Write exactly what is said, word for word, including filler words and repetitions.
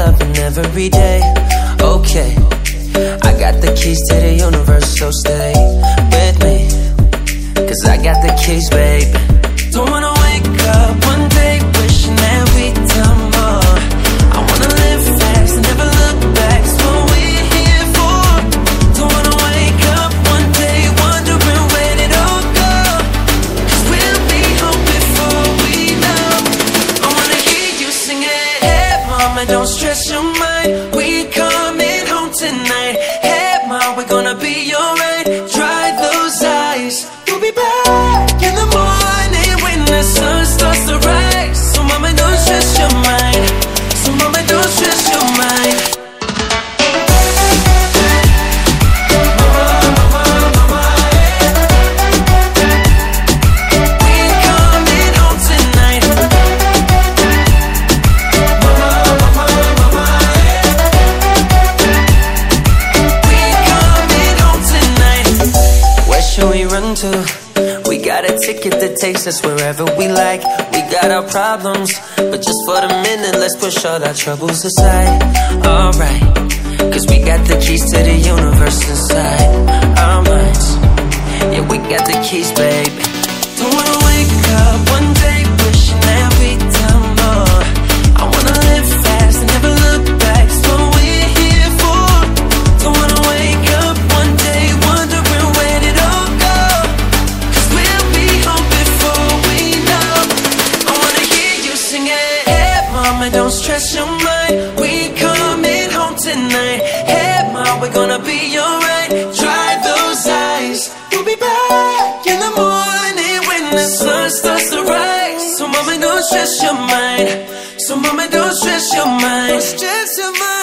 loving every day. Okay, I got the keys to the universe, so stay with me, cause I got the keys, babe. Don't wanna wake up one day wishing that we'd done more. I wanna live fast and never look back, that's what we're here for. Don't wanna wake up one day wondering where it all go, cause we'll be home before we know. I wanna hear you sing it. Hey mama, don't stress your mind, we coming home tonight. Hey mom, we're gonna be alright. Dry those eyes, we'll be back in the morning when the sun starts to rise. So mama, don't stress your mind, so mama, don't stress your mind. We got a ticket that takes us wherever we like. We got our problems, but just for the minute, let's push all our troubles aside. Alright, cause we got the keys to the universe inside our minds. Yeah, we got the keys, babe. Don't wanna wake up one day wishing that we'd done more. I wanna live fast and never look back, that's what we're here for. Don't wanna wake up one day wondering where it all go, cause we'll be home before we know. I wanna hear you sing it. Hey mama, don't stress your mind, we coming home tonight. Hey mom, we're gonna be alright. Dry those eyes, we'll be back in the morning when the sun starts to rise. So mama, don't stress your mind, so mama, don't stress your mind, don't stress your mind.